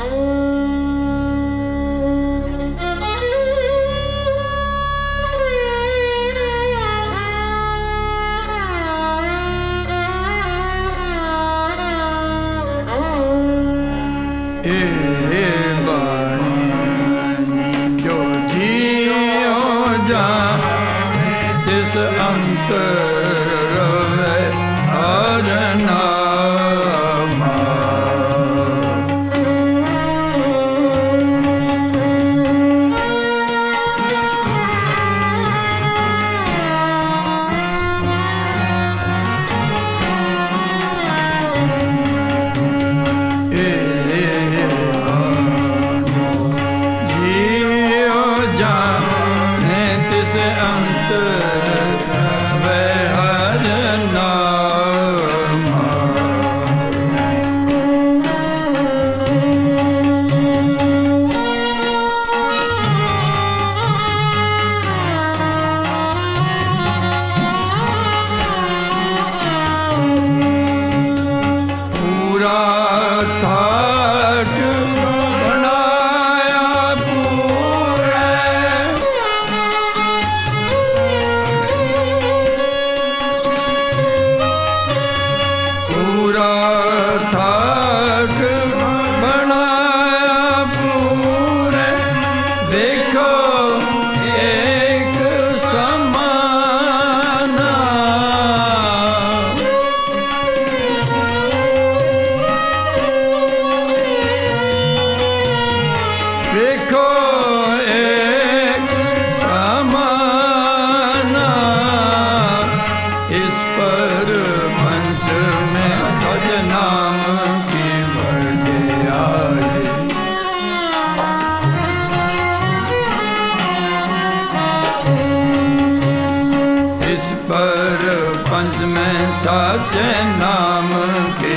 साचे नाम के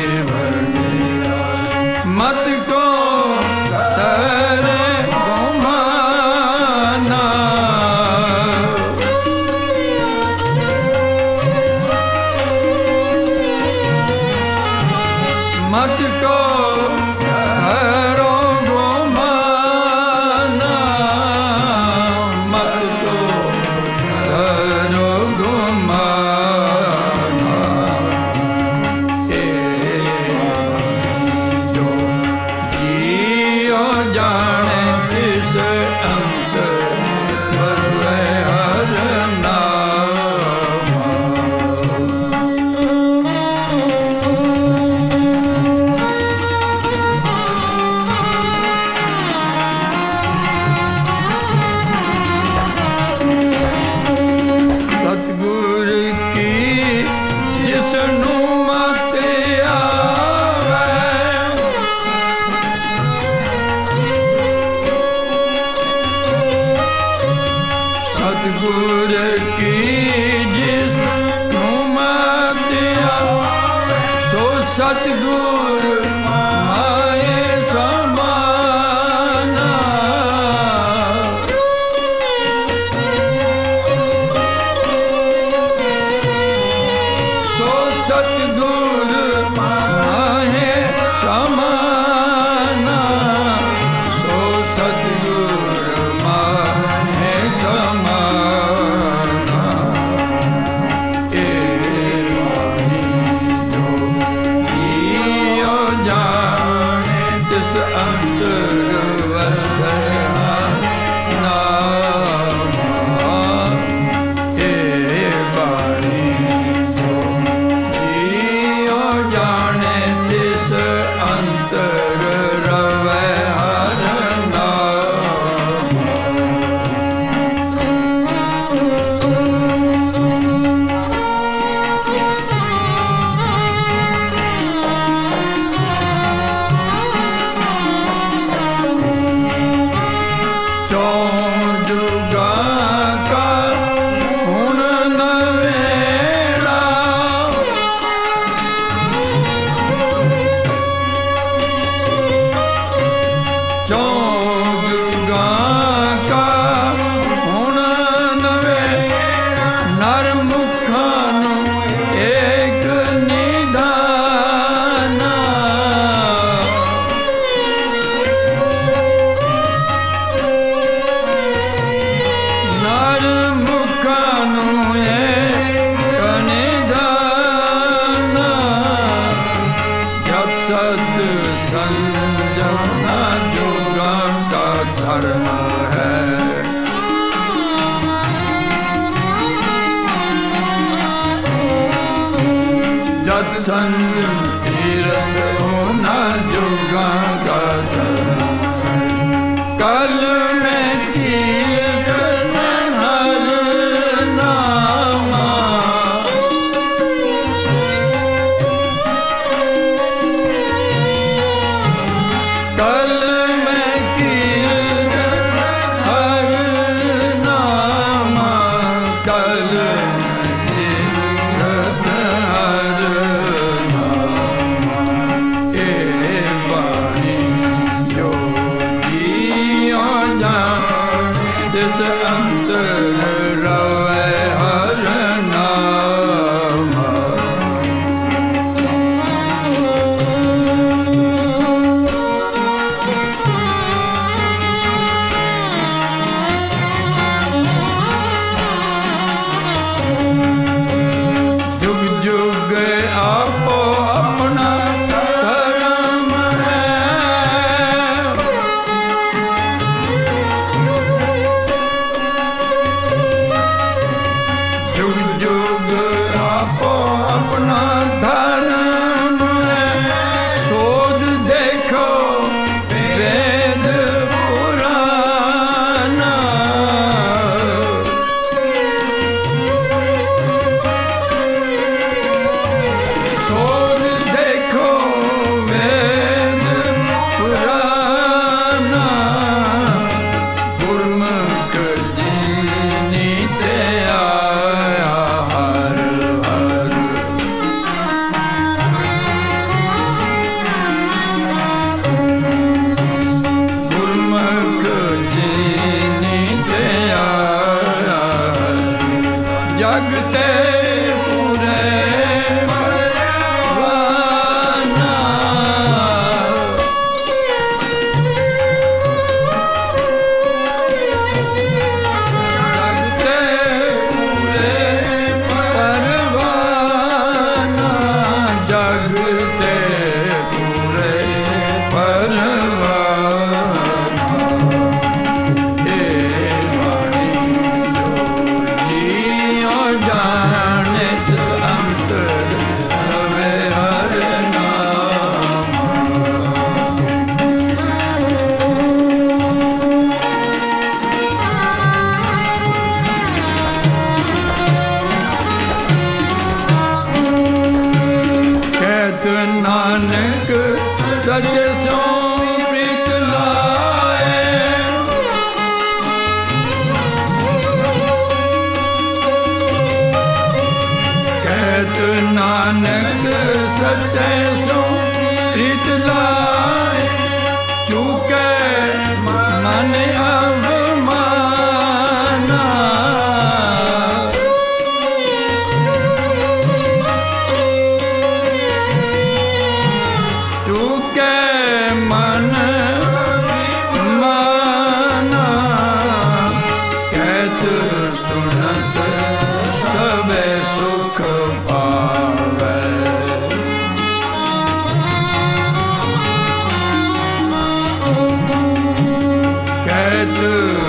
मत को तेरे गुमाना, मत को तेरो गुमाना, मत को तेरो गुमाना। सतगुर की जिस मत आवे, सो सतगुर माए समाना। सो सतगुर माए समाना, सो सतगुर माए समाना। जा संग तीरथ होना जुगा का कल में तीरथ हर नामा कल में तीरथ हर नामा कल जिस अंतर रवे हर नामा जुग जुग आपो अपना धर्म है जुग जुग आपो अपना धर्म है शोध देखो वेद पुराना शोध देखो वेद पुराना गुरमुख जीनी ते आया हर हर गुरमुख जीनी ते आया जगते पूरे परवाना जगते पूरे परवाना जगते पूरे परवाना हे वाणी जोगियो जाने अंतर रवे हर नामा कहत नानक सच सो प्रीत लाए कहत नानक सच सो प्रीत लाए चूके मन अवमाना चूके मन माना कहत सुनत सबे सुख पावे कहत